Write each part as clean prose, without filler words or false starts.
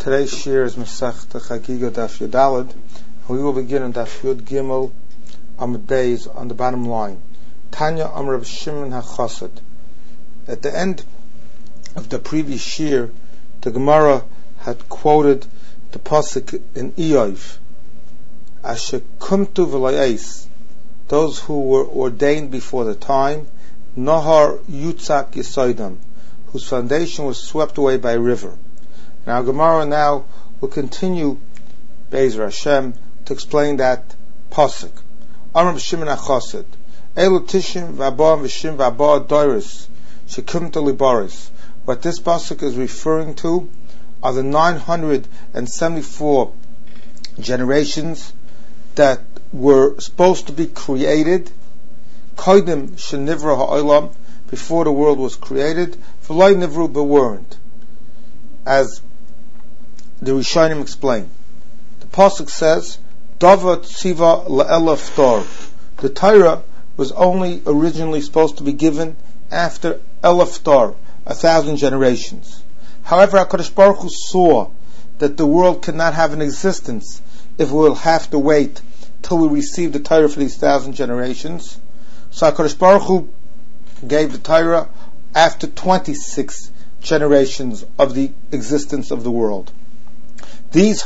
Today's shir is Masechta Chagiga Daf Yud Daled. We will begin on Daf Yud Gimel Amud Beis on the bottom line. Tanya Amar Rav Shimon HaChassid. At the end of the previous shir, the Gemara had quoted the pasuk in Iyov, Asher kumtu v'layis, those who were ordained before the time, Nahar Yutzak Yisaidam, whose foundation was swept away by a river. Now Gemara now will continue Be'ezer Hashem to explain that pasuk. Amar Rav Shimon HaChassid, Elu Tishim v'Abba v'Shim v'Abba Doris shekumta libaris. What this pasuk is referring to are the 974 generations that were supposed to be created Kodim shenivra ha'olam, before the world was created, v'loi nivru but weren't, as the Rishonim explain. The pasuk says, Davat Tziva La'elef Dor. The Torah was only originally supposed to be given after Elef Dor, 1,000 generations. However, HaKadosh Baruch Hu saw that the world cannot have an existence if we will have to wait till we receive the Torah for these 1,000 generations. So HaKadosh Baruch Hu gave the Torah after 26 generations of the existence of the world. These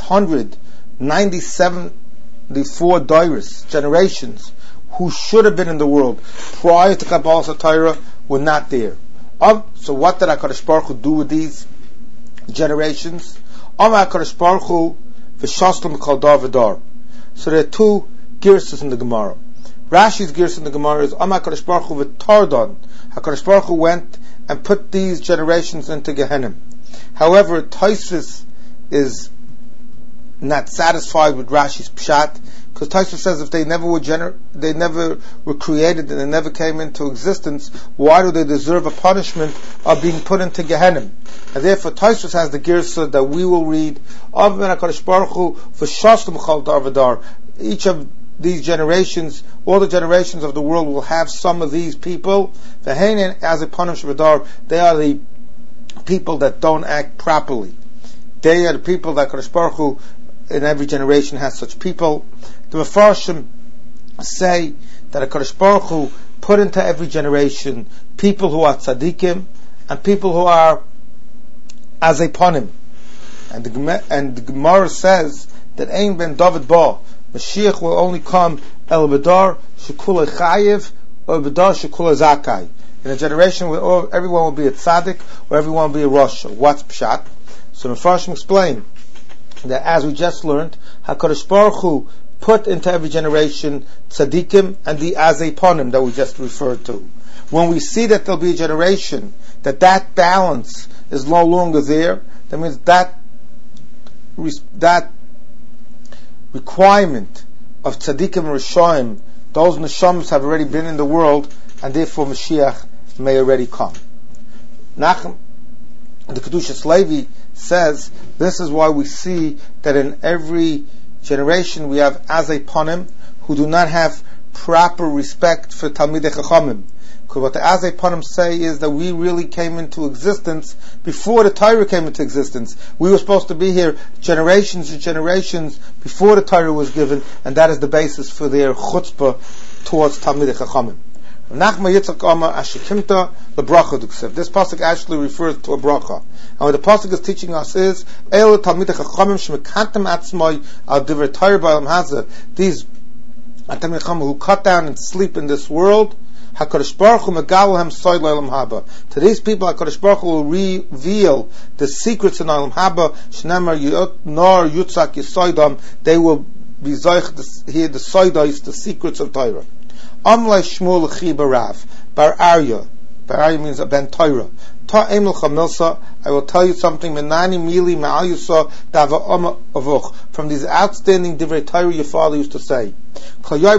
194 Doris generations who should have been in the world prior to Kabbalas Torah were not there. So what did HaKadosh Baruch Hu do with these generations? HaKadosh Baruch Hu v'shaslam kol dar v'dar. So there are two girsas in the Gemara. Rashi's girsa in the Gemara is HaKadosh Baruch Hu v'tardon. HaKadosh Baruch Hu went and put these generations into Gehenna. However, Tosfos is not satisfied with Rashi's pshat, because Tosfos says if they never were created and they never came into existence, why do they deserve a punishment of being put into Gehenna? And therefore Tosfos has the girsa that we will read of HaKadosh Baruch Hu v'shaslam kol dar v'dar. Each of these generations, all the generations of the world will have some of these people. As a punishment, they are the people that don't act properly. They are the people that Kadosh Baruch Hu in every generation has such people. The Mefarshim say that Kadosh Baruch Hu put into every generation people who are tzaddikim and people who are azeponim. And the Gemara says that Ein ben David ba, Mashiach will only come el bedar shekula chayiv or bedar shekula zakai. In a generation where everyone will be a tzaddik or everyone will be a rosh. What's pshat? So the Mefarshim explain that as we just learned, HaKadosh Baruch Hu put into every generation tzaddikim and the azeponim that we just referred to. When we see that there'll be a generation that balance is no longer there, that means that requirement of tzaddikim and rishonim, those neshamas have already been in the world, and therefore Mashiach may already come. Nachum, the Kedushas Levi, says this is why we see that in every generation we have azeponim who do not have proper respect for Talmidei Chachamim. Because what the azeponim say is that we really came into existence before the Torah came into existence. We were supposed to be here generations and generations before the Torah was given, and that is the basis for their chutzpah towards Talmidei Chachamim. Nachma Yitzchak Amar Ashikimta LeBracha Duksev. This pasuk actually refers to a bracha, and what the pasuk is teaching us is El Talmidei Chachamim Shemekantem Atzmai Al Divrei Torah Ba'olam Hazeh. These Talmidei Chachamim who cut down and sleep in this world. HaKadosh Baruch Hu Megal Lahem Soid L'Olam Haba. To these people, HaKadosh Baruch Hu will reveal the secrets in Olam Haba. Shnemar Nor Yutzak Yisoidam. They will be zoich to hear the soidos, the secrets of Torah. Amlai Shmuel Chiba Rav Bar Arya. Bar Arya means a ben Torah. Ta Emel Chamilsa. I will tell you something. Menani Mili Ma'al Yusa Dava Oma Avuch. From these outstanding Divrei Torah your father used to say. Every day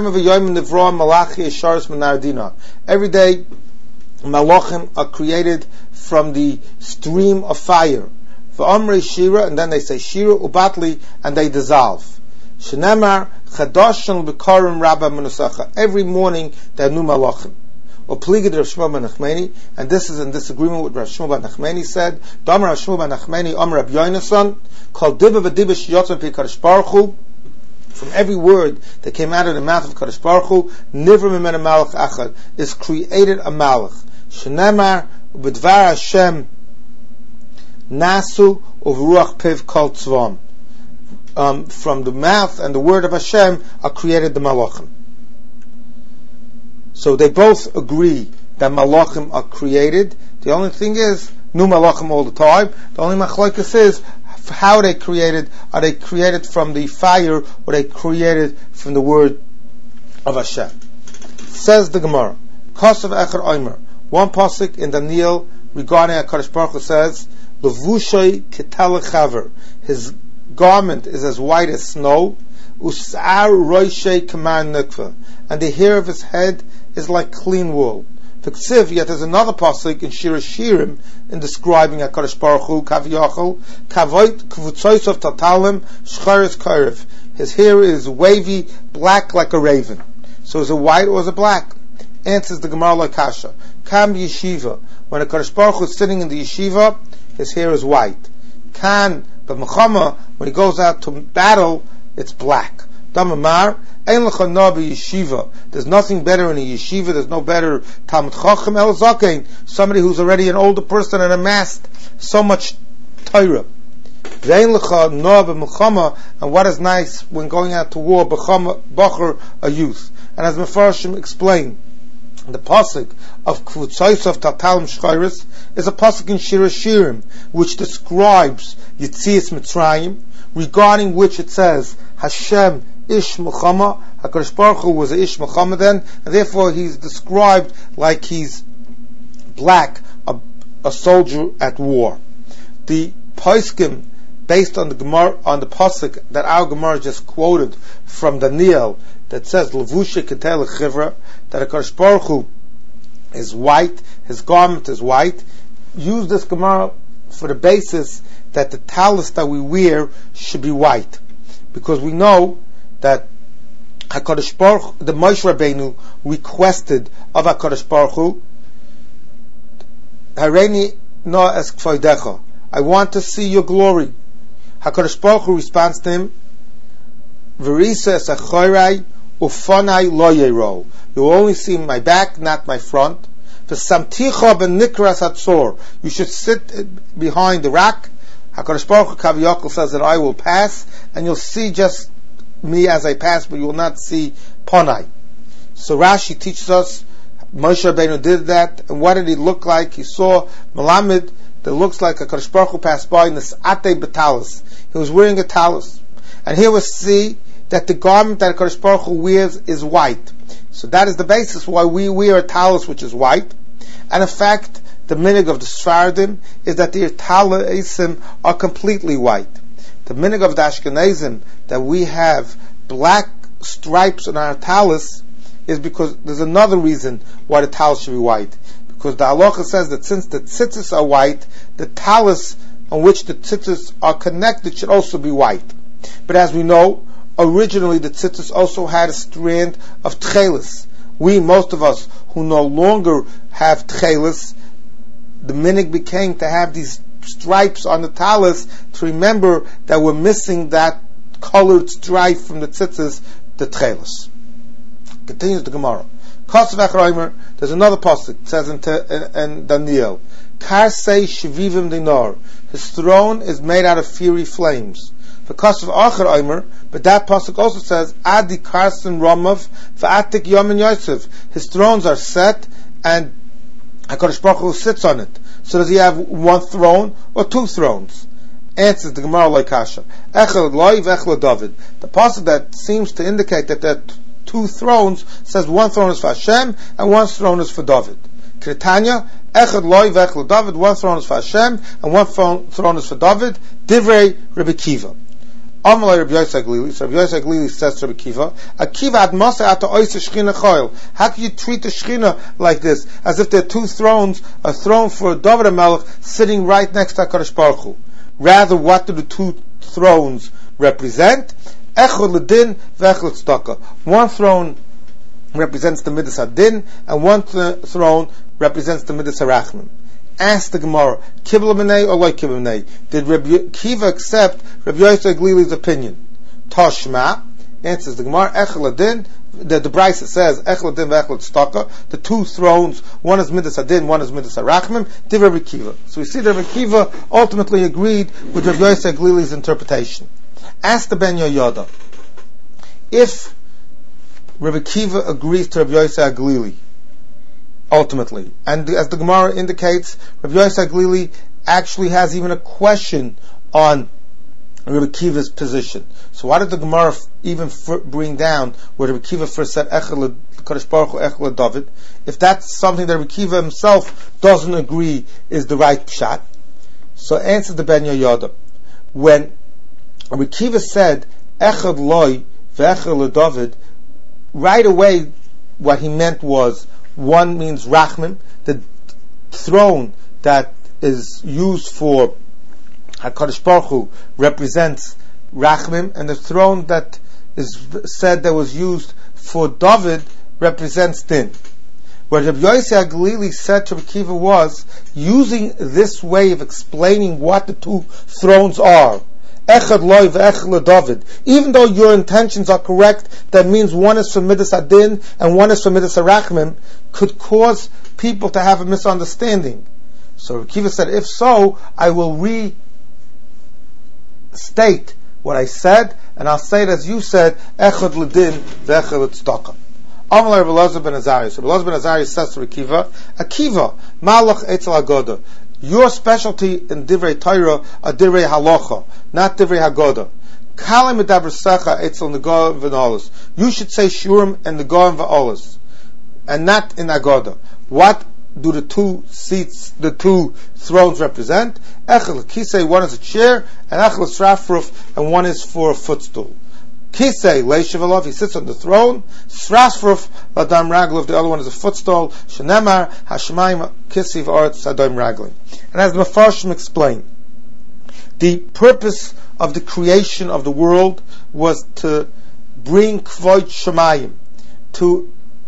Malachim are created from the stream of fire. Shira, and then they say Shira Ubatli, and they dissolve. Shenemar Chadashan B'Karim Rabba Menusacha. Every morning there are new Malachim. or Pligid Rav Shmuel ben Nachmani, and this is in disagreement with Rav Shmuel ben Nachmani said, Damar Rav Shmuel ben Nachmani, Amar Rab Yonason, called Dibba v'Dibba Shiyotza Pi Kadosh Baruch Hu, from every word that came out of the mouth of Kadosh Baruch Hu, Nivra Mimena Malach Achad, is created a Malach. Shenemar B'Dvar Hashem Nasu Uvruach Piv Kol Tzvam. From the mouth and the word of Hashem are created the Malachim. So they both agree that Malachim are created. The only thing is, new Malachim all the time. The only machlokes is, how are they created? Are they created from the fire, or are they created from the word of Hashem? Says the Gemara, Kosav Echer Omer, one pasuk in Daniel regarding HaKadosh Baruch Hu says, Levushay Ketel Chaver, his garment is as white as snow, Usar Roishay Kaman Nukva, and the hair of his head is like clean wool. Yet there's another pasuk in Shir Shirim in describing HaKadosh Baruch Hu, Kaviyachol, Kavoit Kvutzois of Tatalim, Shcharis Karev. His hair is wavy, black like a raven. So is it white or is it black? Answers the Gemara like Kasha. Kam Yeshiva. When HaKadosh Baruch Hu is sitting in the yeshiva, his hair is white. Kan, but Mechama, when he goes out to battle, it's black. Damamar, Ein Lecha Na B'Yeshiva. There's nothing better in a yeshiva. There's no better Talmud Chacham El Zakein, somebody who's already an older person and amassed so much Torah. Ve'ein Lecha Na B'Mechama, and what is nice when going out to war, Bachar, a youth. And as Mefarshim explained, the pasuk of Kvutzois of Tatalim Shchairis is a pasuk in Shir Shirim, which describes Yitzias Mitzrayim, regarding which it says, Hashem Ish Muchama, HaKadosh Baruch Hu was a Ish Muchama then, and therefore he's described like he's black, a soldier at war. The Poskim, based on the Gemara, on the pasuk that our Gemara just quoted from Daniel, that says Levusha Ketel Chivra, that HaKadosh Baruch Hu is white, his garment is white, use this Gemara for the basis that the talus that we wear should be white, because we know that HaKadosh Baruch Hu, the Moshe Rabbeinu requested of HaKadosh Baruch Hu, Hareini no es kvodecha, I want to see your glory. HaKadosh Baruch Hu responds to him, Verisa es achorai ufanai lo yero. You will only see my back, not my front. V'samticha b'nikras hatzor. You should sit behind the rock. HaKadosh Baruch Hu Kaviyachol says that I will pass, and you'll see just me as I pass, but you will not see Ponai. So Rashi teaches us Moshe Rabbeinu did that, and what did he look like? He saw Melamed that looks like HaKadosh Baruch Hu passed by in this Ate B'Talus. He was wearing a talus. And here we see that the garment that HaKadosh Baruch Hu wears is white. So that is the basis why we wear a talus which is white. And in fact, the minig of the Sfardim is that the talisim are completely white. The minig of the Ashkenazim that we have black stripes on our talus is because there's another reason why the talus should be white. Because the halacha says that since the tzitzis are white, the talus on which the tzitzis are connected should also be white. But as we know, originally the tzitzis also had a strand of tchelis. We, most of us who no longer have tchelis, the minig became to have these stripes on the talus to remember that we're missing that colored stripe from the tzitzis, the tchelis. Continues the Gemara. There's another pasuk. It says in Daniel, Karsei Shivivim Dinar. His throne is made out of fiery flames. But that pasuk also says, Adi Karsen Ramav V'atik Yamin Yosef. His thrones are set, and HaKadosh Baruch Hu sits on it. So does he have one throne or two thrones? Answers the Gemara like Kasha. Echel Loi V'echel David. The pasuk that seems to indicate that there are two thrones says one throne is for Hashem and one throne is for David. Kritanya, Echad Loi V'echel David, one throne is for Hashem and one throne is for David. Divrei Rabbi Kiva. Amalei Rabbi Yosef Glili. So Rabbi Yosef Glili says to Rabbi Kiva, Akiva ad Masa ata oisa Shechina Choil. How can you treat the Shechina like this, as if there are two thrones, a throne for David HaMelech sitting right next to HaKadosh Baruch Hu? Rather, what do the two thrones represent? Echad Ledin V'echad Tzedakah. One throne represents the Midas Adin, and one throne represents the Midas Harachmim. Ask the Gemara, Kibbel Minei or Loi Kibbel Minei? Did Rabbi Kiva accept Rabbi Yosef Glili's opinion? Tashma, answers the Gemara, Echel Adin, the Brisa says, Echel Adin ve'Echel Tzedakah, the two thrones, one is Midas Adin, one is Midas Harachmim, Div Rabbi Kiva. So we see that Rabbi Kiva ultimately agreed with Rabbi Yosef Glili's interpretation. Ask the Ben Yoyada, if Rabbi Kiva agrees to Rabbi Yosef Glili, ultimately, and as the Gemara indicates, Rabbi Yosef Glili actually has even a question on Rabbi Kiva's position. So why did the Gemara even bring down where Rabbi Kiva first said Echel Kadosh Baruch Hu Echel David, if that's something that Rabbi Kiva himself doesn't agree is the right pshat? So answer the Ben Yoyada. When Rabbi Kiva said Echel Loi ve'Echel David, right away what he meant was one means Rachmim, the throne that is used for HaKadosh Baruch Hu represents Rachmim, and the throne that is said that was used for David represents Din. What Rabbi Yosef Glili said to Rabbi Kiva was, using this way of explaining what the two thrones are, Echad Loi ve'Echad David, even though your intentions are correct, that means one is for Midas Adin and one is for Midas Harachmim, could cause people to have a misunderstanding. So Rabbi Kiva said, if so, I will restate what I said, and I'll say it as you said, Echad L'Din ve'Echad L'Tzedakah. Amalei Rabbi Elazar ben Azariah. Rabbi Elazar ben Azariah says to Rabbi Kiva, Akiva, Malach Eitzel Agoda. Your specialty in Divrei Torah are Divrei Halacha, not Divrei Hagoda. Kalim Medabersecha Eitzel Negoim v'Olos. You should say Shurim and Negoim v'Olos, and not in Agoda. What do the two seats, the two thrones represent? Echel Kisei, one is a chair, and Echel Srafruf, and one is for a footstool. Kisei Leishavalov, he sits on the throne. Srasfruf Ladam Raglov, the other one is a footstool. Shenemar Hashemaim Kisiv Art Sadom Ragli. And as the Mefarshim explain, the purpose of the creation of the world was to bring Kvod Shemayim, to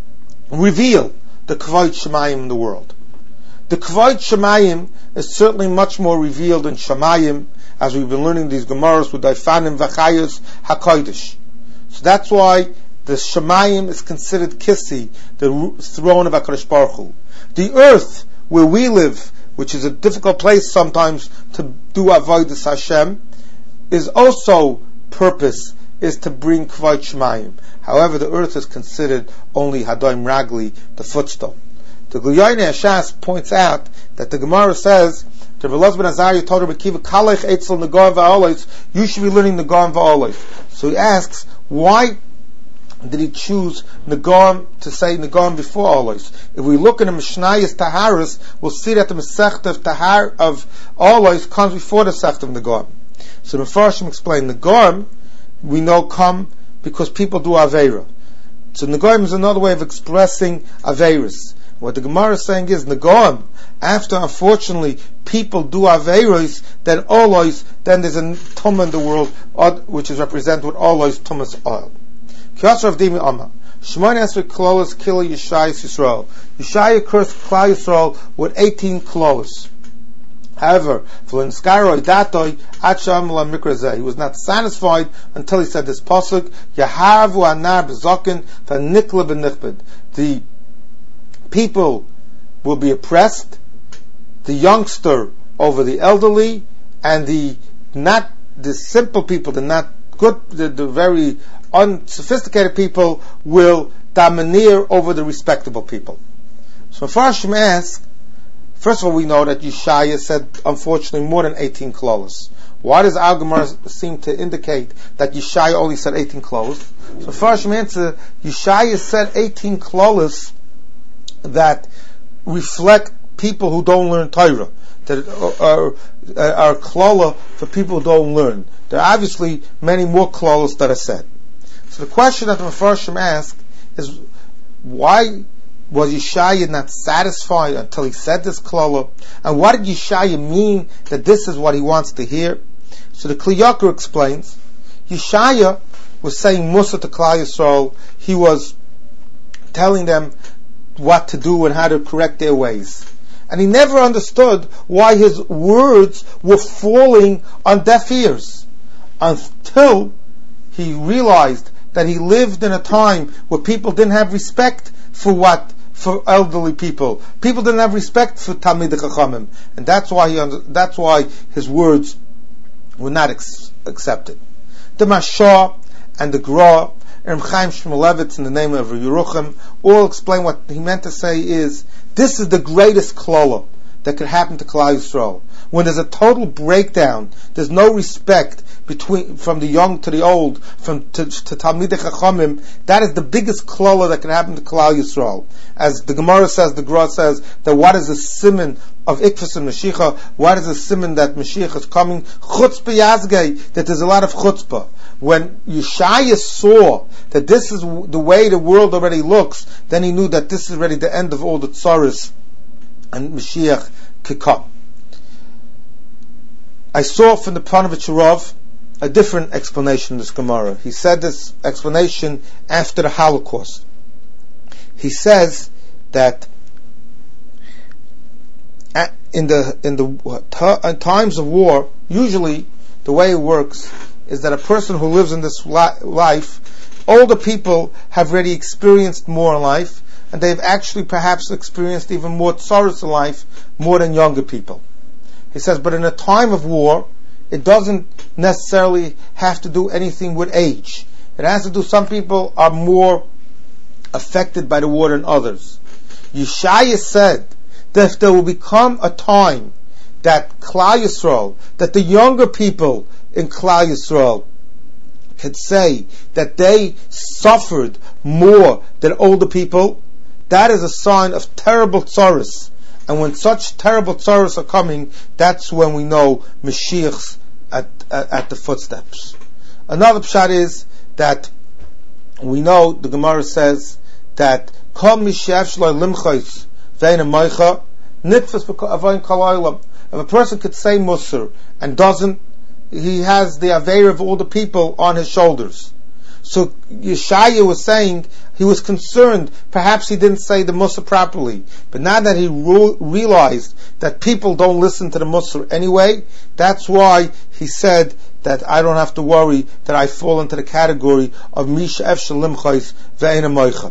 reveal the Kvod Shemayim in the world. The Kvod Shemayim is certainly much more revealed in Shemayim, as we've been learning these Gemaras with Daifanim V'chayos HaKodesh. So that's why the Shemayim is considered Kisi, the throne of HaKadosh Baruch Hu. The earth where we live, which is a difficult place sometimes to do Avodas Hashem, is also purpose is to bring Kvod Shemayim. However, the earth is considered only Hadoim Ragli, the footstool. The Guyayne Hashas points out that the Gemara says, Rabbi Elazar ben Azariah told Rabbi Kiva, Kalech Eitzel Negoim v'Olos, you should be learning Negoim v'Olos. So he asks, why did he choose Negoim to say Negoim before Olos? If we look in the Mishnayos Taharis, we'll see that the Masechta of Tahar of Olos comes before the Masechta of Negoim. So the Mefarshim explain, Negoim, we know, come because people do Aveira. So Negoim is another way of expressing Aveiras. What the Gemara is saying is, Negoim, after unfortunately people do Aveiros, then Olois, then there's a Tumah in the world, which is represented with Olois, Tumah's oil. Kiyasar of Dimi Amma. Shemon Esrei Klolos kill Yeshai Yisrael. Yeshai cursed Klal Yisrael with 18 klolos. However, he was not satisfied until he said this pasuk, Yahavu anar b'zokin v'nikla b'nichbed. The people will be oppressed, the youngster over the elderly, and the simple people, the not good, the very unsophisticated people will domineer over the respectable people. So Farshim asks, first of all, we know that Yeshaya said, unfortunately, more than 18 klolos. Why does our Gemara seem to indicate that Yeshaya only said 18 klolos? So Farshim answer, Yeshaya said 18 klolos that reflect people who don't learn Torah, that are klola for people who don't learn. There are obviously many more klolos that are said. So the question that the Mefarshim ask is, why was Yeshaya not satisfied until he said this klola? And what did Yeshaya mean that this is what he wants to hear? So the Kli Yakar explains, Yeshaya was saying Musa to Klal Yisrael. He was telling them what to do and how to correct their ways. And he never understood why his words were falling on deaf ears, until he realized that he lived in a time where people didn't have respect for elderly people. People didn't have respect for Talmidei Chachamim, and that's why his words were not accepted. The Mashah and the Gra, Reb Chaim Shmulevitz in the name of Yerucham, all explain what he meant to say is, this is the greatest klala that could happen to Klal Yisrael. When there's a total breakdown, there's no respect from the young to the old, to Talmidei Chachamim, that is the biggest klala that can happen to Klal Yisrael. As the Gemara says, the Gra says, that what is the siman of Ikfus and Mashiach? What is the siman that Mashiach is coming? Chutzpah Yazgei, that there's a lot of chutzpah. When Yeshaya saw that this is the way the world already looks, then he knew that this is already the end of all the tzaras, and Mashiach could come. I saw from the Panovich Rav a different explanation of this Gemara. He said this explanation after the Holocaust. He says that in times of war, usually the way it works is that a person who lives in this life, older people have already experienced more in life, and they've actually perhaps experienced even more tzaras in life, more than younger people. He says, but in a time of war, it doesn't necessarily have to do anything with age. It has to do, some people are more affected by the war than others. Yeshaya said that if there will become a time that Klal Yisrael, that the younger people in Klal Yisrael could say that they suffered more than older people, that is a sign of terrible tzaras. And when such terrible tzaras are coming, that's when we know Mashiach's at the footsteps. Another pshat is that we know, the Gemara says, that Kol Mishev Shloi Limchais Ve'ena Moicha Nitfas B'Avoyin Kol Olam. If a person could say Musar and doesn't, he has the Aveir of all the people on his shoulders. So Yeshaya was saying, he was concerned, perhaps he didn't say the Musar properly. But now that he realized that people don't listen to the Musar anyway, that's why he said that I don't have to worry that I fall into the category of Misha Efshel Limchais Ve'ena Moicha.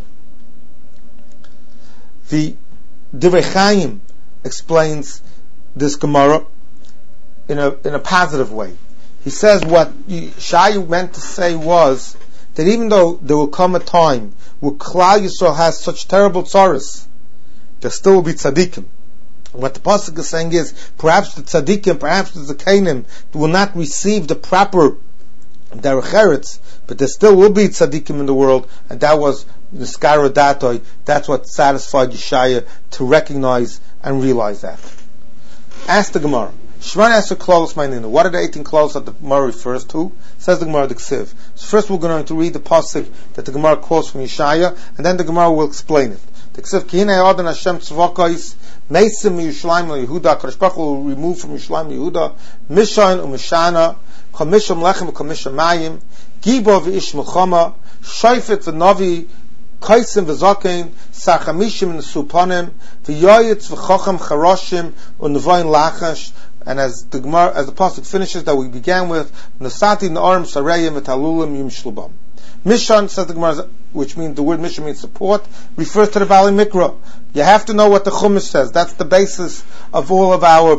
The Divrei Chaim explains this Gemara in a positive way. He says what Yeshaya meant to say was that even though there will come a time where Klal Yisrael has such terrible tzaras, there still will be tzaddikim. What the pasuk is saying is, perhaps the tzaddikim, perhaps the zakeinim will not receive the proper derech eretz, but there still will be tzaddikim in the world, and that was niskara datoi. That's what satisfied Yeshaya to recognize and realize that. Ask the Gemara. Shemona Esrei Klolos Ma'aninu. What are the 18 klolos that the Gemara refers to? Says the Gemara the Ksiv. So first we're going to read the pasuk that the Gemara quotes from Yeshaya, and then the Gemara will explain it. The Ksiv, Ki hinei Adon Hashem tzvokos meisim Yerushalayim Yehuda. Kadosh Baruch Hu will remove from Yerushalayim Yehuda Mishan u'Mishana Kol Misham Lechem v'Kol Misham Mayim Gibo v'ish Melchama Shofet v'Navi Kaisim v'Zakein Sachamishim v'Supanim v'Yoyitz v'Chacham Charoshim u'Nevayin Lachash. And as the pasuk finishes that we began with, Nasati Na'arim Sarayim V'Talulim Yim Shlubam. Mishan, says the Gemara, which means the word Mishan means support, refers to the Bali Mikra. You have to know what the Chumash says. That's the basis of all of our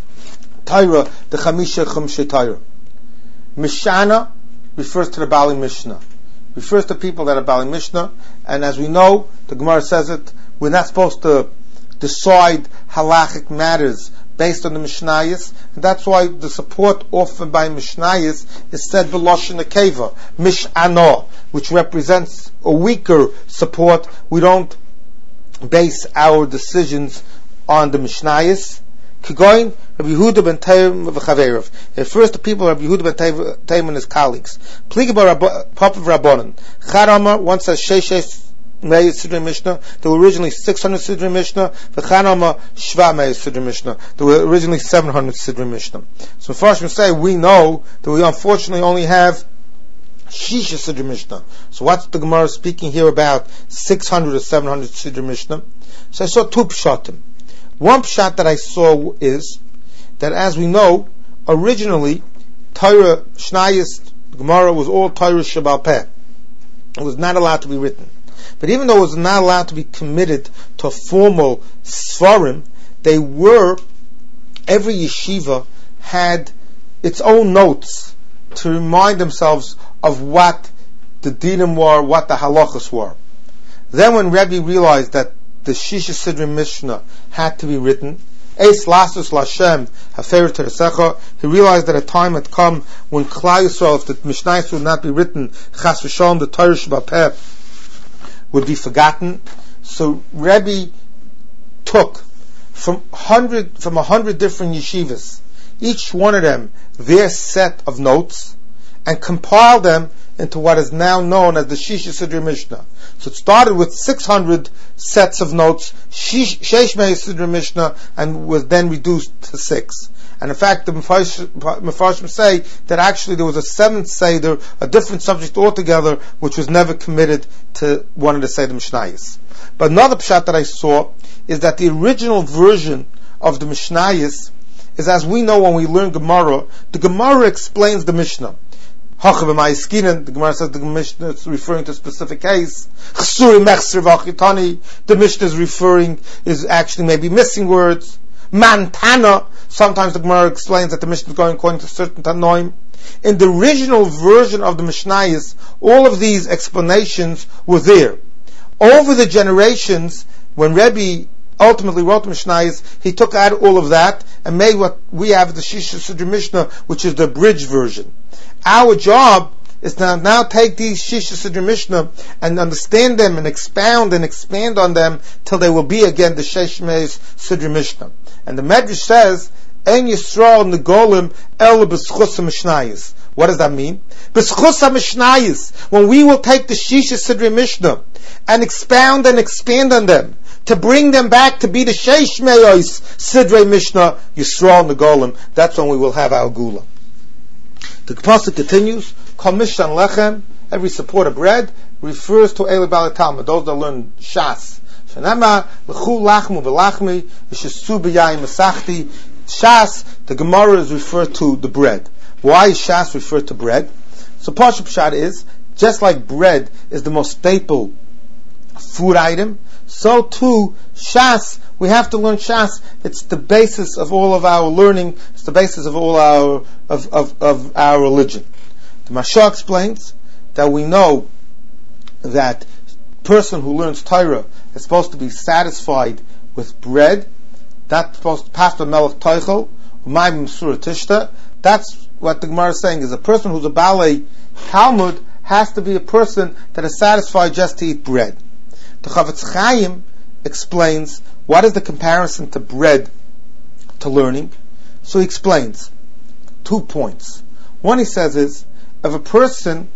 Torah, the Chamisha Chumshei Torah. Mishana refers to the Bali Mishnah. Refers to people that are Bali Mishnah, and as we know, the Gemara says it, we're not supposed to decide halachic matters based on the Mishnayos, and that's why the support offered by Mishnayos is said B'Loshen Akeva, Mish'ano, which represents a weaker support. We don't base our decisions on the Mishnayos. Kigoin, Rabbi Yehuda ben Taim v'Chaveirav. It refers to people Rabbi Yehuda ben Taim and his colleagues. Pliga Pop of Rabbanon. Charama once says Sheshes Mei Sidrei Mishnah. There were originally 600 Sidrei Mishnah. V'chanama Shva Mei Sidrei Mishnah. There were originally 700 Sidrei Mishnah. So first we say we know that we unfortunately only have Shisha Sidra Mishnah. So what's the Gemara speaking here about 600 or 700 Sidra Mishnah? So I saw two pshatim. One pshat that I saw is that, as we know, originally Torah Shnayis Gemara was all Torah Shebal Peh. It was not allowed to be written. But even though it was not allowed to be committed to a formal Sfarim, they were, every yeshiva had its own notes to remind themselves of what the dinim were, what the halachas were. Then when Rebbe realized that the Shisha Sidra Mishnah had to be written, Eis Lasus Lashem Hafer Teresecha, he realized that a time had come when Klal Yisrael, if the Mishnah would not be written, Chas v'Shalom, the Torah Shebal Peh would be forgotten. So Rebbe took from 100 different yeshivas, each one of them their set of notes, and compiled them into what is now known as the Shisha Sidra Mishnah. So it started with 600 sets of notes, Sheish Mei Sidra Mishnah, and was then reduced to 6. And in fact, the Mefarshim say that actually there was a 7th Seder, a different subject altogether, which was never committed to one of the Seder Mishnayos. But another pshat that I saw is that the original version of the Mishnayos is, as we know when we learn Gemara, the Gemara explains the Mishnah. The Gemara says the Mishnah is referring to a specific case. The Mishnah is actually maybe missing words. Mantana, sometimes the Gemara explains that the Mishnah is going according to certain Tanoim. In the original version of the Mishnayos, all of these explanations were there. Over the generations, when Rebbe ultimately wrote the Mishnayos, he took out all of that and made what we have, the Shisha Sidra Mishnah, which is the abridged version. Our job is to now take these Shisha Sidra Mishnah and understand them and expound and expand on them till they will be again the Sheish Mei Sidra Mishnah. And the Medrash says, Ein Yisrael Negolim El B'Schus HaMishnayos. What does that mean? B'Schus HaMishnayos. When we will take the Shisha Sidra Mishnah and expound and expand on them, to bring them back to be the Sheish Mei Sidra Mishnah, Yisrael Negolim, that's when we will have our Gula. The pasuk continues, Kol Mishan Lechem, every support of bread, refers to Eli Bali Talmud, those that learn Shas. Shanema, L'chu Lachmu V'Lachmi, V'Shesu B'Yayim Masachti. Shas, the Gemara is referred to the bread. Why is Shas referred to bread? So Pashup Pshat is, just like bread is the most staple food item, so too Shas, we have to learn Shas. It's the basis of all of our learning. It's the basis of all our our religion. The Mashal explains that we know that person who learns Torah is supposed to be satisfied with bread. That's supposed to pass the melech toichel, umayim m'sura tishta. That's what the Gemara is saying, is a person who's a balei Talmud has to be a person that is satisfied just to eat bread. The Chavetz Chaim explains what is the comparison to bread to learning. So he explains 2 points. One, he says, is if a person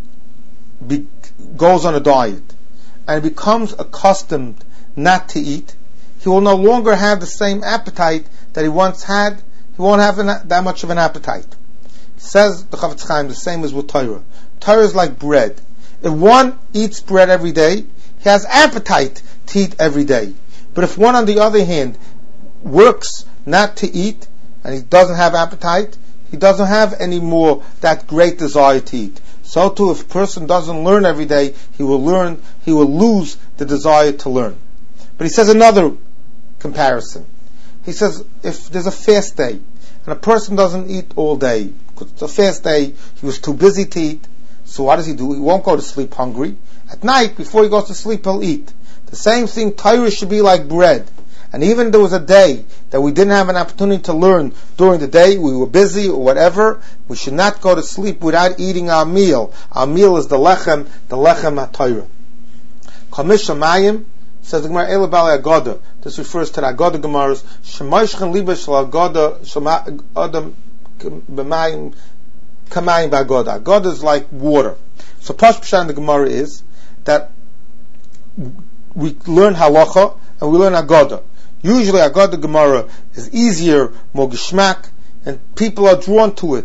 goes on a diet and becomes accustomed not to eat, he will no longer have the same appetite that he once had. He won't have that much of an appetite. Says the Chavetz Chaim, the same as with Torah. Torah is like bread. If one eats bread every day, he has appetite to eat every day. But if one, on the other hand, works not to eat, and he doesn't have appetite, he doesn't have any more that great desire to eat. So too, if a person doesn't learn every day, he will lose the desire to learn. But he says another comparison. He says, if there's a fast day, and a person doesn't eat all day, because it's a fast day, he was too busy to eat, so what does he do? He won't go to sleep hungry. At night, before he goes to sleep, he'll eat. The same thing, Torah should be like bread. And even if there was a day that we didn't have an opportunity to learn during the day, we were busy or whatever, we should not go to sleep without eating our meal. Our meal is the lechem ha-Torah. Kamish Shamayim, says the Gemara, Ele Bali Agoda. This refers to the Agoda Gemaras. Shemayshchen liba shel Agoda, Adam b'mayim kamayim b'Agoda. Agoda is like water. So Pash Pshan the Gemara is that we learn halacha and we learn Agoda. Usually Agoda Gemara is easier, more geschmack, and people are drawn to it.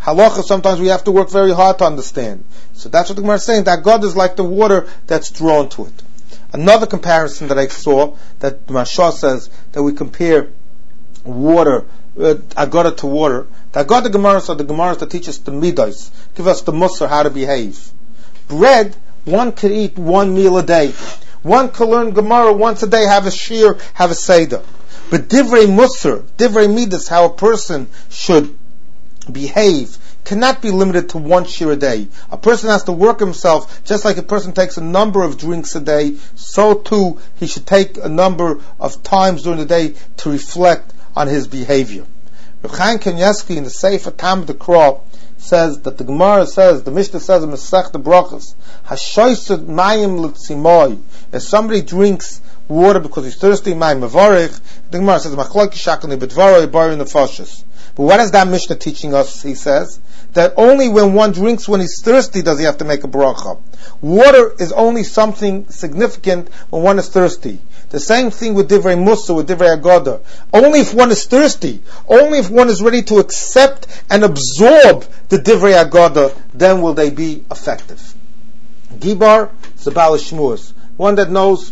Halacha, sometimes we have to work very hard to understand. So that's what the Gemara is saying, that God is like the water that's drawn to it. Another comparison that I saw, that the Mashal says, that we compare water, Agada to water. The Agada Gemaras are the Gemaras that teach us the Midas, give us the Musar, how to behave. Bread, one could eat one meal a day. One could learn Gemara once a day, have a shir, have a seder. But Divrei Musar, Divrei Midas, how a person should behave, cannot be limited to one shir a day. A person has to work himself, just like a person takes a number of drinks a day, so too he should take a number of times during the day to reflect on his behavior. Reb Chaim Kanievsky in the Sefer Tam the Krah says that the Gemara says, the Mishnah says in Masech the Brachos, Hashoysed mayim l'tzimoy, if somebody drinks water because he's thirsty, mayim mavarich, the Gemara says, Machlok shakani b'dvaroi bari nefashos. But what is that Mishnah teaching us? He says that only when one drinks when he's thirsty does he have to make a bracha. Water is only something significant when one is thirsty. The same thing with Divrei Musa, with Divrei Agada. Only if one is thirsty, only if one is ready to accept and absorb the Divrei Agada, then will they be effective. Gibar Zabal Shmuas, one that knows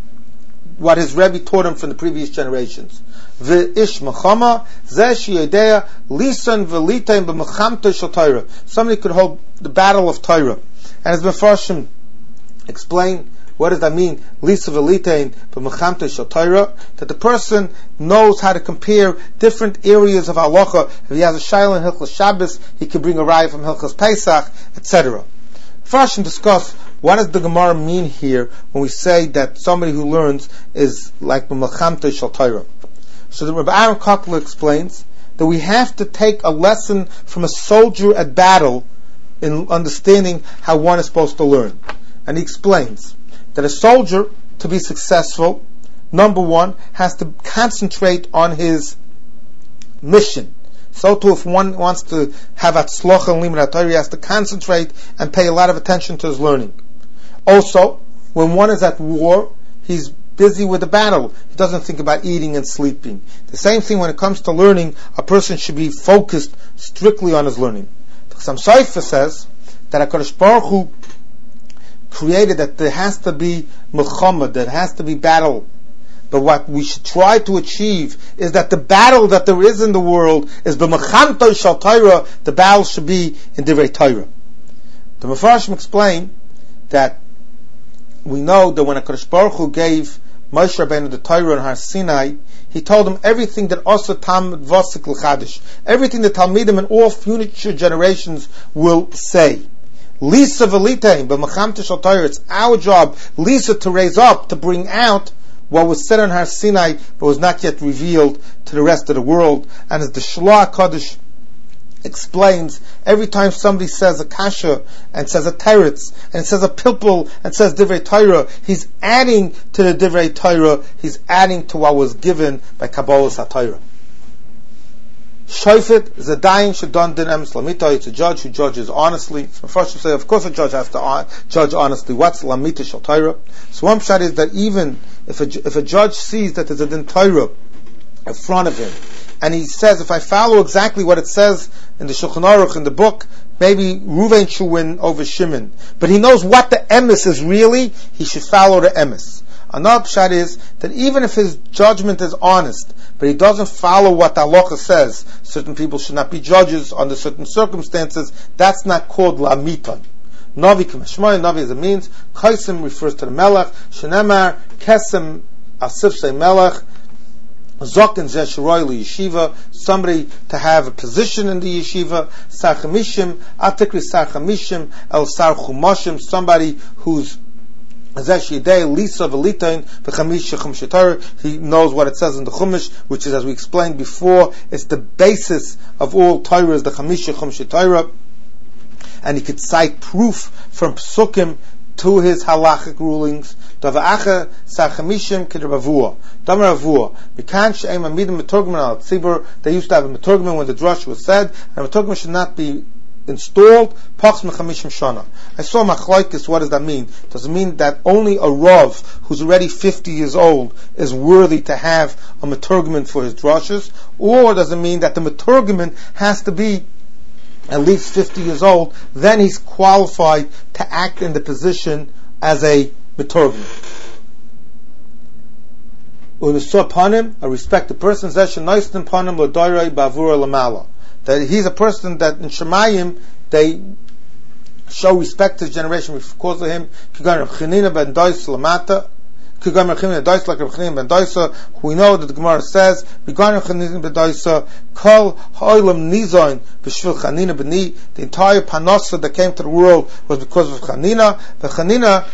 what his Rebbe taught him from the previous generations. V'ish mechama zeh sheyodea lisan v'litein b'mechamta shel Torah. Somebody could hold the battle of Torah, and as Mefarshim explain, what does that mean? Lisa v'litein b'mechamta shel Torah, that the person knows how to compare different areas of halacha. If he has a shayla in Hilchos Shabbos, he can bring a raya from Hilchos Pesach, etc. Mefarshim discuss, what does the Gemara mean here when we say that somebody who learns is like b'mechamta shel Torah? So the Rabbi Aaron Kotler explains that we have to take a lesson from a soldier at battle in understanding how one is supposed to learn. And he explains that a soldier, to be successful, number one, has to concentrate on his mission. So too, if one wants to have atzlocha and limud HaTorah, he has to concentrate and pay a lot of attention to his learning. Also, when one is at war, he's busy with the battle. He doesn't think about eating and sleeping. The same thing when it comes to learning, a person should be focused strictly on his learning. The Chassam Sofer says that HaKadosh Baruch Hu created that there has to be milchama, there has to be battle. But what we should try to achieve is that the battle that there is in the world is b'mechamta shel Torah, the battle should be in Divrei Torah. The Mefarshim explain that we know that when HaKadosh Baruch Hu gave Moshe Rabbeinu the Torah on Har Sinai, he told him everything that Osa Talmud Vosik L'Chadish, everything that Talmidim and all future generations will say. Lisa v'litein b'mechamta shel Torah, it's our job, Lisa, to raise up, to bring out what was said on Har Sinai, but was not yet revealed to the rest of the world. And as the Shloah HaKadosh explains, every time somebody says a kasha and says a teretz and says a pilpul and says divrei Torah, he's adding to the divrei Torah, he's adding to what was given by Kabbalas HaTorah. Shofet Zadayin Shadon Din Emes Lamita, it's a judge who judges honestly. So first you say, of course a judge has to judge honestly. What's Lamita Shal Torah? So one pshat is that even if a judge sees that there's a Din Torah in front of him, and he says, if I follow exactly what it says in the Shulchan Aruch, in the book, maybe Ruvain should win over Shimon. But he knows what the emes is really, he should follow the emes. Another pshat is that even if his judgment is honest, but he doesn't follow what the halacha says, certain people should not be judges under certain circumstances, that's not called la'miton. Navi k'mashmoy, Navi as it means, Kaisim refers to the Melech, Shenemar, Kesem, Asif say Melech, Zokin Zesharoy Yeshiva, somebody to have a position in the yeshiva, Sarchamishim, Atikri Sarchamishim, El Sarchumashim, somebody who's Zeshidei, Lisa Velitain, V'chamish Chumsh Torah, he knows what it says in the Chumash, which is, as we explained before, it's the basis of all Torah, is the Chamish Chumsh Torah, and he could cite proof from Psukim to his halachic rulings. Dava'acha Sarchamishim K'Ravua. Damar Mikan She'em Amidim Meturgman al Tzibur. They used to have a Meturgman when the drush was said, and a Meturgman should not be installed. Pachs Mechamishim Shana. I saw Machlaikis. What does that mean? Does it mean that only a Rav who's already 50 years old is worthy to have a Meturgman for his drushes, or does it mean that the Meturgman has to be at least 50 years old, then he's qualified to act in the position as a Meturgim. A respected person, that he's a person that in Shemayim they show respect to his generation because of him. Who we know that the Gemara says, the entire Panosa that came to the world was because of Chanina. The Chanina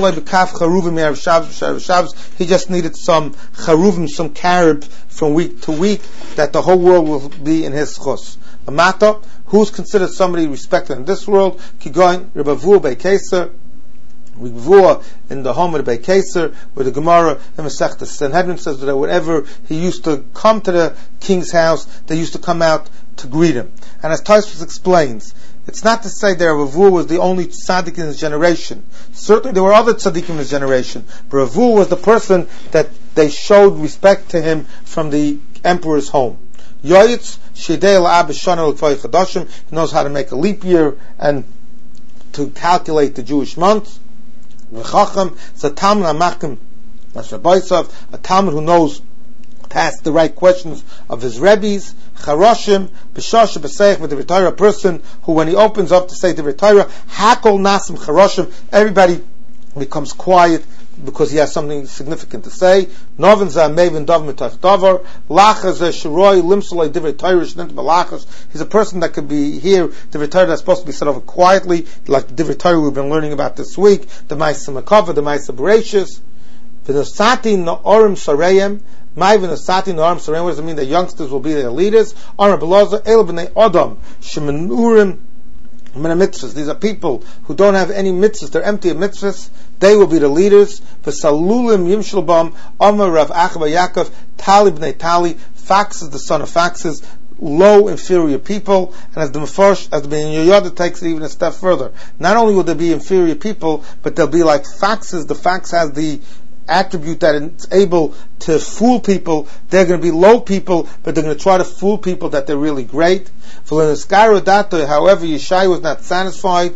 died. He just needed some charuvim, some carib from week to week, that the whole world will be in his chus. Amata, who's considered somebody respected in this world, Kigoin Rebavu Bekeser, in the home of the Beit Keser, where the Gemara in Masechta Sanhedrin says that whenever he used to come to the king's house, they used to come out to greet him. And as Tosfos explains, it's not to say that Ravur was the only tzaddik in his generation. Certainly there were other tzaddikim in his generation, but Ravur was the person that they showed respect to him from the emperor's home. Yoyitz Shedei La'ab Shana L'Kvay Chadashim, he knows how to make a leap year and to calculate the Jewish months. V'chacham, it's a Talmud HaMachkim, that's Rabbi Yosef, a Talmud who knows to ask the right questions of his Rebbes. Charoshim, B'shosh B'seich, with the Torah, person who when he opens up to say the Torah, Hakol Nasim Charoshim, everybody becomes quiet because he has something significant to say. Novin Zah Mevin Dov Mitach Dover, Lachas Shiroi Limsulai Divrei Torah Shnent Balachas. He's a person that could be here, Divrei Torah that's supposed to be said over quietly, like the Divrei Torah we've been learning about this week, the Ma'aseh Makava, the Ma'aseh Bereshis. V'nosati Na'orim Sarayim, Mai V'nosati Na'orim Sarayim, what does it mean? The youngsters will be their leaders. Amar B'loza, El B'nei Odom, Shemenurim Mitzvahs. These are people who don't have any mitzvahs, they're empty of mitzvahs. They will be the leaders. V'salulim Yimshlbam, Amar Rav Achba Yaakov, Tali B'nei Tali, Fax is the son of Faxes, low, inferior people. And as the Mefarsh, as the Ben Yoyada takes it even a step further, not only will there be inferior people, but they'll be like Faxes. The Fax has the attribute that it's able to fool people. They're going to be low people, but they're going to try to fool people that they're really great. However, Yeshai was not satisfied.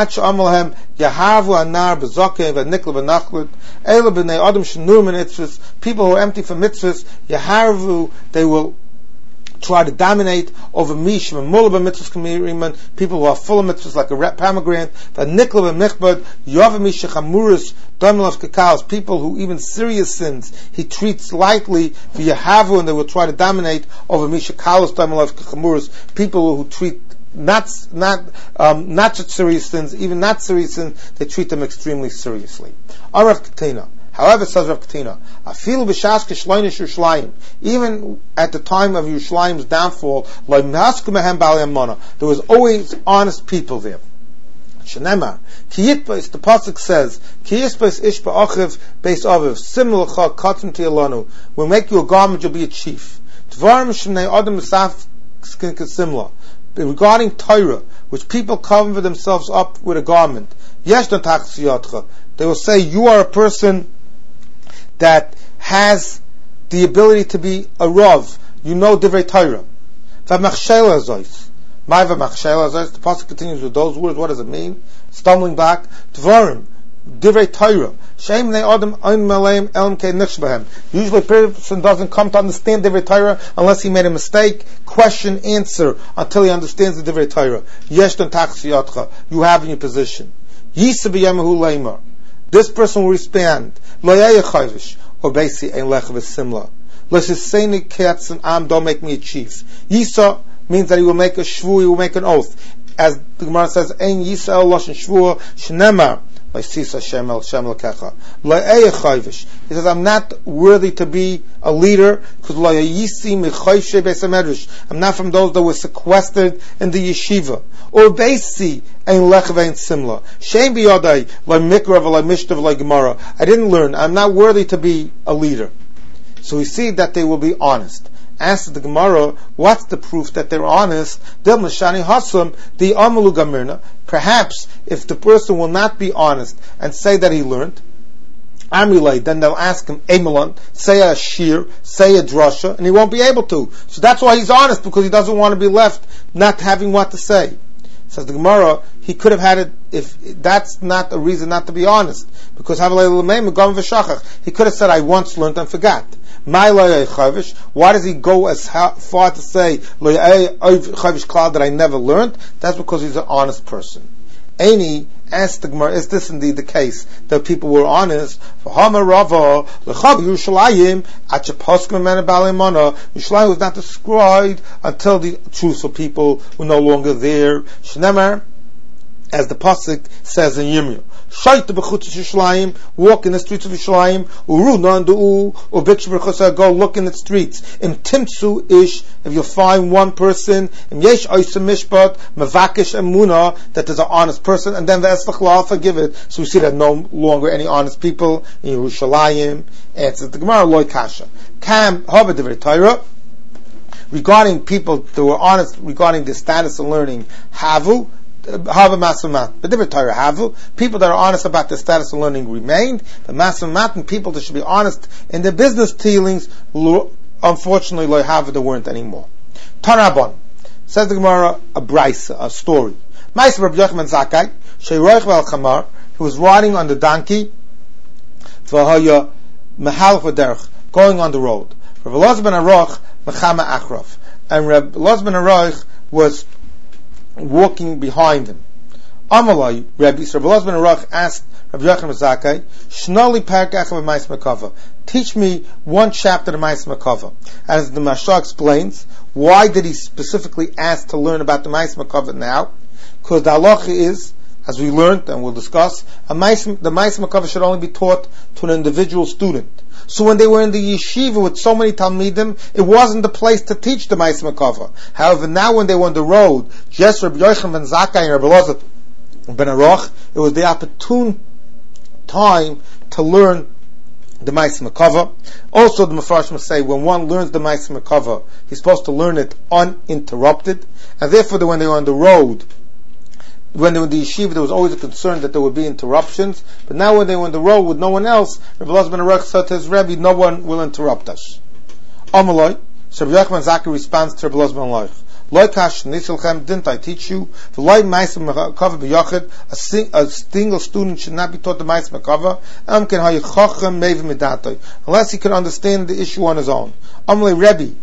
People who are empty for mitzvahs, they will try to dominate over Mish and Mullah mitzvahs kamiriman, people who are full of mitzvahs like a pomegranate, but Nikla and Nichbad, Yavamish Chamuris, Domilav Kakaos, people who even serious sins he treats lightly for Yahavu, and they will try to dominate over Misha Kalos, Domilav Chamuris, people who treat not such serious sins, even not serious sins, they treat them extremely seriously. Arav Katina. However, says Rav Katina, even at the time of Yerushalayim's downfall, there was always honest people there. The pasuk says, we'll make you a garment, you'll be a chief. Regarding Torah, which people cover themselves up with a garment, they will say, you are a person that has the ability to be a Rav. You know Divrei Torah. The pasuk continues with those words. What does it mean? Stumbling back. Dvarim. Divrei Torah. Usually a person doesn't come to understand Divrei Torah unless he made a mistake. Question, answer, until he understands the Divrei Torah. You have in your position. This person will respond. Or basically, don't make me a chief. Yisa means that he will make a shvu, he will make an oath. As the Gemara says, Ein Yisa el loshen shvua shnemar. He says, I'm not worthy to be a leader because I'm not from those that were sequestered in the yeshiva. Or basi ein lechavein simla. Shem biyadai like mikra like mishtav like Gemara. I didn't learn. I'm not worthy to be a leader. So we see that they will be honest. Asked the Gemara, what's the proof that they're honest? Perhaps if the person will not be honest and say that he learned, then they'll ask him, say a shir, say a drasha, and he won't be able to. So that's why he's honest, because he doesn't want to be left not having what to say. Says the Gemara, he could have had it if that's not a reason not to be honest. Because he could have said, I once learned and forgot. Why does he go as far to say that I never learned? That's because he's an honest person. Any asked the Gemara, is this indeed the case that people were honest? Yerushalayim was not destroyed until the truthful people were no longer there. Shnemar, as the pasuk says in Yirmiyah, walk in the streets of Yerushalayim, go look in the streets. Timtsu ish, if you'll find one person, yesh mishpat, mavakish emuna, that there's an honest person, and then the Esfach forgive it. So we see that no longer any honest people in Yerushalayim. Answers the Gemara, loy kasha. Kam haba divrei Torah, regarding people that were honest regarding the status of learning, havu, Hava Masamat. But different Torah Havu. People that are honest about their status of learning remained. The Masamat and people that should be honest in their business dealings, unfortunately, Lo Hava, there weren't anymore. Tanabon. Says the Gemara, a brisa, a story. Ma'aser Rabbi Yochanan Zakkai, Sheiroich Val Chamar, who was riding on the donkey, V'haya Mehalach V'derech, going on the road. Rabbi Elazar ben Aroch, Mechama Achrov. And Rabbi Elazar ben Aroch was walking behind him. Amalai, Rabbi Elazar ben Aroch asked Rabbi Yochanan Zakkai, Shnali Parak Echav Ma'is Makava. Teach me one chapter of Ma'is Makava. As the Mashal explains, why did he specifically ask to learn about the Ma'is Makava now? Because the halacha is, as we learned and we'll discuss, the Ma'is Makava should only be taught to an individual student. So when they were in the yeshiva with so many talmidim, it wasn't the place to teach the Ma'is Makava. However, now when they were on the road, just Rabbi Yochanan ben Zakkai and Rabbi Elazar ben Aroch, it was the opportune time to learn the Ma'is Makava. Also, the Mefarshim say when one learns the Ma'is Makava, he's supposed to learn it uninterrupted, and therefore when they were on the road, when they were in the yeshiva, there was always a concern that there would be interruptions. But now when they were on the road with no one else, Rabbi Elazar ben Aroch said to his Rebbe, no one will interrupt us. Amaloi, so Rabbi Yochanan Zakkai responds to Rabbi Elazar ben Aroch, Loi kash nisilchem, didn't I teach you? The Loi Ma'is Makava b'yachid, a single student should not be taught the Ma'is Makava, unless he can understand the issue on his own. Amaloi Rebbe,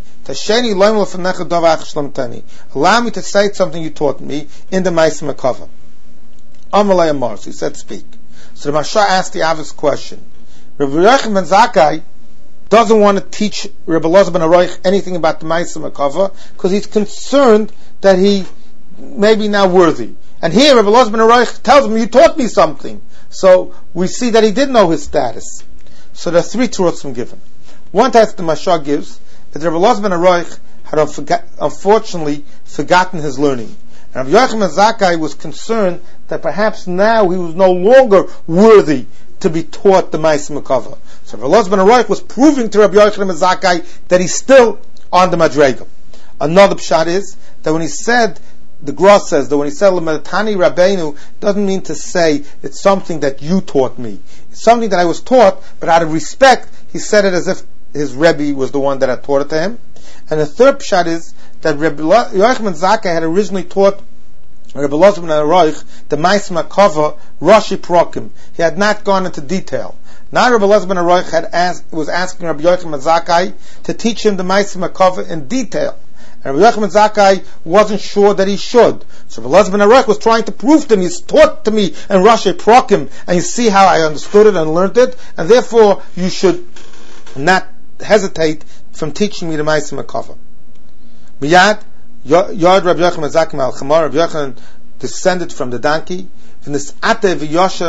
allow me to say something you taught me in the Ma'is Makava. Amalei Amar, so he said, speak. So the Masha asked the obvious question. Rabbi Yochanan ben Zakkai doesn't want to teach Rabbi Elazar ben Aroch anything about the Ma'is Makava because he's concerned that he may be now worthy. And here Rabbi Elazar ben Aroch tells him, you taught me something. So we see that he did know his status. So there are three terutzim given. One test the Masha gives that Rabbi Elazar ben Aroch had unfortunately forgotten his learning. And Rabbi Yochanan ben Zakkai was concerned that perhaps now he was no longer worthy to be taught the Ma'is Makava. So Rabbi Elazar ben Aroch was proving to Rabbi Yochanan ben Zakkai that he's still on the Madrega. Another pshat is that when he said, the Gra says that when he said L'Medatani Rabbeinu, doesn't mean to say it's something that you taught me. It's something that I was taught, but out of respect, he said it as if his Rebbe was the one that had taught it to him. And the third pshat is that Rabbi Yochanan ben Zakkai had originally taught Rabbi Elazar ben Aroch the Ma'is Makava Rashi Prokim. He had not gone into detail. Now Rabbi Elazar ben Aroch was asking Rabbi Yochanan ben Zakkai to teach him the Ma'is Makava in detail. And Rabbi Yochanan ben Zakkai wasn't sure that he should. So Rabbi Elazar ben Aroch was trying to prove to him, he's taught to me in Rashi Prokim, and you see how I understood it and learned it, and therefore you should not hesitate from teaching me the Ma'is Makava. Miyad, Yad Rabbi Yochanan ben Zakkai al Chamar, Rabbi Yochanan descended from the donkey, and he sat on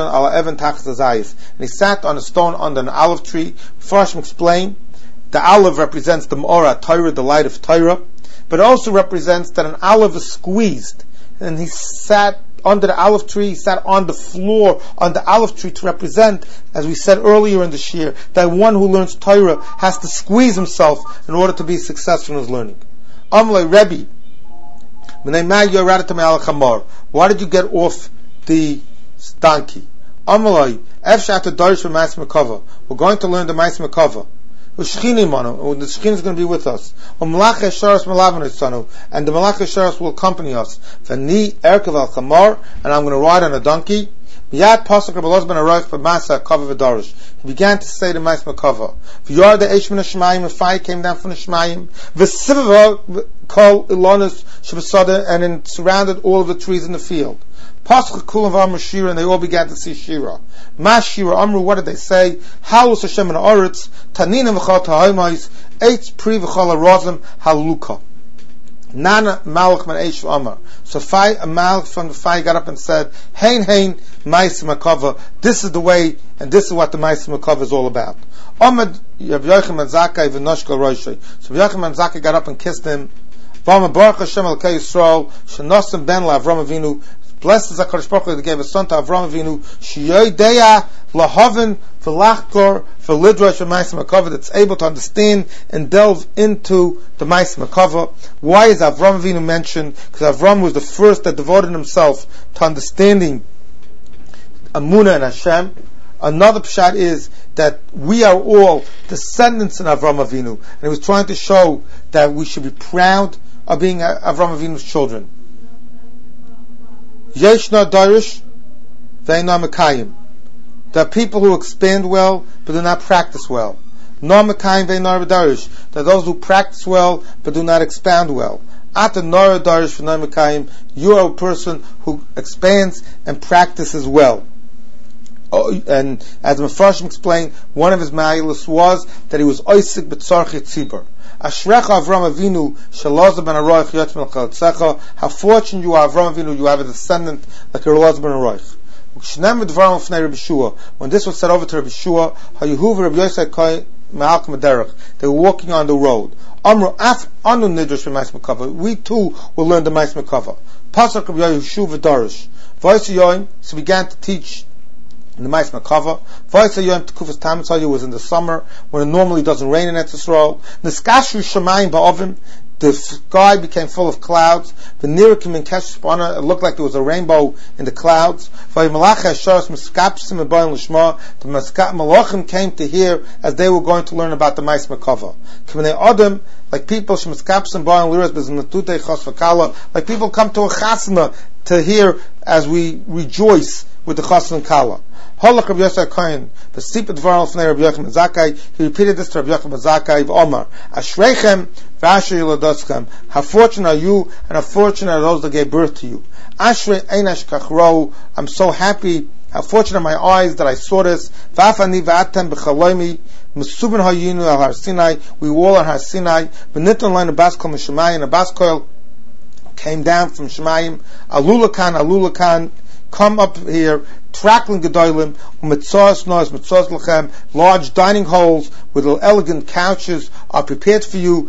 a stone under an olive tree. Farshim explain, the olive represents the Me'ora Torah, the light of Torah, but it also represents that an olive is squeezed, and he sat under the olive tree, he sat on the floor on the olive tree to represent, as we said earlier in the shir, that one who learns Torah has to squeeze himself in order to be successful in his learning. Amalei Rebbe, why did you get off the donkey? Amalei, we're going to learn the Ma'is Makava. Ushchini manu, the Shechin is going to be with us. Umlach Sharas Malavan Sanu, and the Malach Sharas will accompany us. V'ni Erkav al Chamar, and I'm going to ride on a donkey. Yad pasuk Rabbi Elazar ben Aroich b'masa kava v'darish. He began to say the Ma'is Makava. V'yar the eish min ha'shmayim, and fire came down from the Shmayim. V'sivava kol ilonus shebasada, and it surrounded all of the trees in the field. Pasuk kulam v'amru shira, and they all began to see shira. Ma shira amru, what did they say? Halus Hashem in Oretz, tanina v'chal ta'haymais, eitz pri v'chal ha'razim haluka. Nana Malach man Eish Amar. So a Malach from the fire got up and said, Hein Ma'is Makava, this is the way, and this is what the Ma'is Makava is all about. Ahmed Rav Yochanan Zakai v'noshkal roishay. So Rav Yochanan Zakai got up and kissed him. V'amar Baruch Hashem Elokei Yisrael, shenosim ben LaAvram Avinu, blessed is HaKadosh Baruch Hu that gave a son to Avram Avinu, sheyodeya lahaven v'lachkor v'lidrash v'ma'is makava, that's able to understand and delve into the Ma'is Makava. Why is Avram Avinu mentioned? Because Avram was the first that devoted himself to understanding Amunah and Hashem. Another pshat is that we are all descendants in Avram Avinu, and he was trying to show that we should be proud of being Avram Avinu's children. Yeshna Darish Ve'na Mekayim. There are people who expand well but do not practice well. No Mekayim Ve'na Darish. There are those who practice well but do not expand well. Ata Nara Darish Ve'na Mekayim. You are a person who expands and practices well. And as the Mefarshim explained, one of his ma'ilus was that he was oisik b'tzarchi tzibur. Ashrecha Avram Avinu Shalazar ben Aroich Yotzim L'Chalatzecha. How fortunate you are, Avram Avinu, you have a descendant like Elazar ben Aroich. When this was said over to Rabbi Shua, they were walking on the road. We too will learn the Ma'is Makava. Pasuk Rabbi Yehoshua v'Darish. So began to teach in the Ma'is Makava. V'Yisayim Tekufas Tamitzayu was in the summer when it normally doesn't rain in Eretz Yisrael. Neskashu Shamayim Ba'ovim. The sky became full of clouds. The Nirakim and Keshpana, it looked like there was a rainbow in the clouds. The Malachim came to hear as they were going to learn about the Ma'is Makava. Like people, like people come to a chasana to hear as we rejoice with the chasana and kala. He repeated this to Rabbi Yochanan Zakai Omar. Ashreichem v'asher yiladoschem. How fortunate are you, and how fortunate are those that gave birth to you. Ashrei einash kachro. I'm so happy. How fortunate are my eyes that I saw this. V'afani v'atem b'chalomi. Mesubin hayinu al Har Sinai. We were all on Har Sinai. V'niton lein a baskol m'shemayim. A baskol came down from Shemayim. Alulakan. Come up here, trackling gedolim, large dining halls with elegant couches are prepared for you.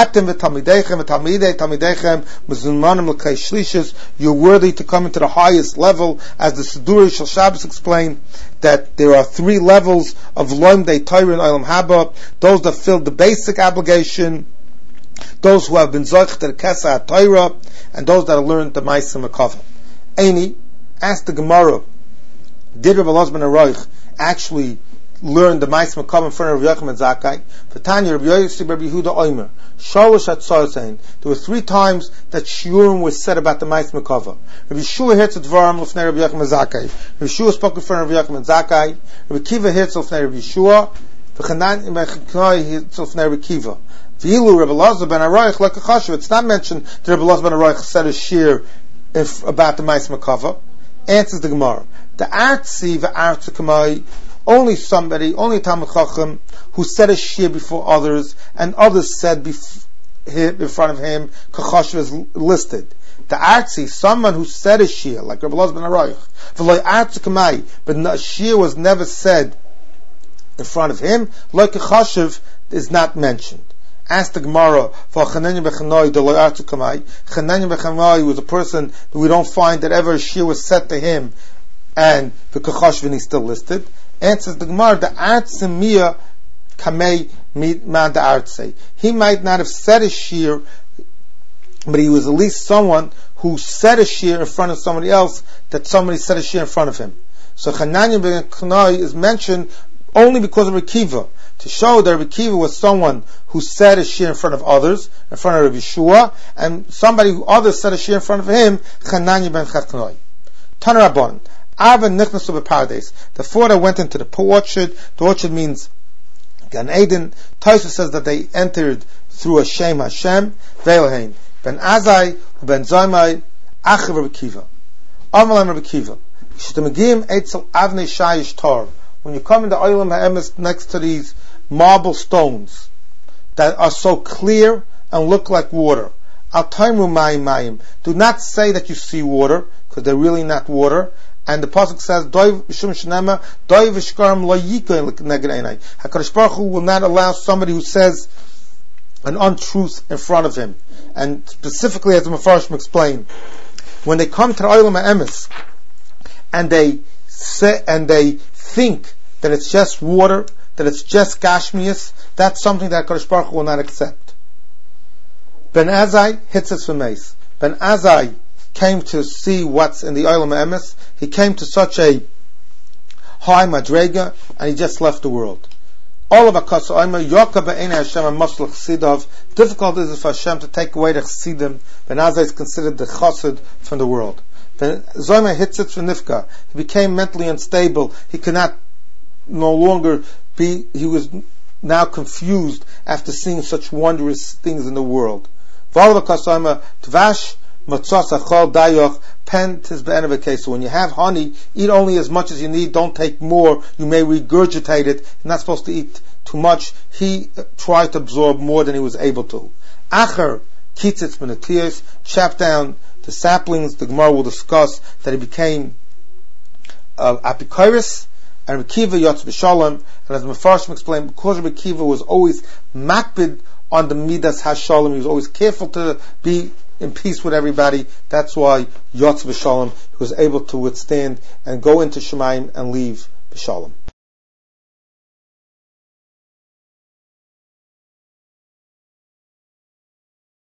You're worthy to come into the highest level, as the Siduri Shel Shabbos explained, that there are 3 levels of Loim Dei Torah and Olam Haba: those that fill the basic obligation, those who have been zoich to the Kesah Torah, and those that have learned the Ma'is Makava. Asked the Gemara, did Rabbi Elazar ben Aroich actually learn the Ma'is Makava in front of Rabbi Yochanan Zakai? V'tanya Rabbi Yossi Rabbi Yehuda Omer. Shalosh Hatzayin. There were 3 times that shiurim was said about the Ma'is Makava. Rabbi Shua heard Dvarim l'fnei Rabbi Yochanan Zakai. Rabbi Shua spoke in front of Rabbi Yochanan Zakai. Rabbi Kiva heard l'fnei Rabbi Shua. V'chanan Mechnoi heard l'fnei Rabbi Kiva. V'ilu Rabbi Elazar ben Aroich like a chashuv. It's not mentioned that Rabbi Elazar ben Aroich said a shir about the Ma'is Makava. Answers the Gemara. The Artzi v'Artzi Kamai, only a Talmud Chacham who said a shir before others, and others said in front of him, Kachashav is listed. The Artzi, someone who said a shir, like Rabbi Elazar ben Aroich, v'loi Artzi Kamai, but a shir was never said in front of him, like Kachashav is not mentioned. Asked the Gemara for Chananya Bechanoi the Loyartu Kamai. Chananya Bechanoi was a person that we don't find that ever a shir was said to him, and the Kachashvin is still listed. Answers the Gemara, the Artzimia Kamei Man the Artzei. He might not have said a shir, but he was at least someone who said a shir in front of somebody else, that somebody said a shir in front of him. So Chananya Bechanoi is mentioned only because of Rabbi Akiva, to show that Rabbi Akiva was someone who said a shir in front of others, in front of Rabbi Yeshua, and somebody who others said a shir in front of him, Chananya ben Chatkanoi. Taner Rabban, Ava nichnasu b'pardes. The four that went into the orchard. The orchard means Gan Eden. Tosfos says that they entered through a Shem Hashem. Ve'elhein ben Azai ben Zaymai Achav Rabbi Akiva. Amalam Rabbi Akiva. Sh'temegim etzel avnei shayish tar. When you come in the Olam HaEmes next to these marble stones that are so clear and look like water, al taimru mayim mayim. Do not say that you see water, because they're really not water. And the pasuk says, HaKadosh Baruch Hu will not allow somebody who says an untruth in front of him. And specifically, as the Mefarshim explain, when they come to the Olam HaEmes and they think that it's just water, that it's just Gashmias, that's something that HaKadosh Baruch Hu will not accept. Ben Azai hits us from Mace. Ben Azai came to see what's in the Olam HaEmes. He came to such a high madrega, and he just left the world. All of Akas Omer, Yoka be'enei Hashem Masl Chasidav. Difficult is it for Hashem to take away the Chasidim. Ben Azai is considered the Chassid from the world. Ben Zoyma hits it for Nifka. He became mentally unstable. He could not no longer be. He was now confused after seeing such wondrous things in the world. V'al Akas Omer Tvash. Matzos achol dayoch pent is be'enavakeh. So when you have honey, eat only as much as you need. Don't take more. You may regurgitate it. You're not supposed to eat too much. He tried to absorb more than he was able to. Acher kitzitz benatiyos, chap down the saplings. The Gemara will discuss that he became apikoris, and Rabbi Akiva yotz b'shalom. And as the Mefarshim explained, because Rabbi Akiva was always makbid on the midas hashalom, he was always careful to be in peace with everybody. That's why Yotz B'Shalom, he was able to withstand and go into Shemaim and leave B'Shalom.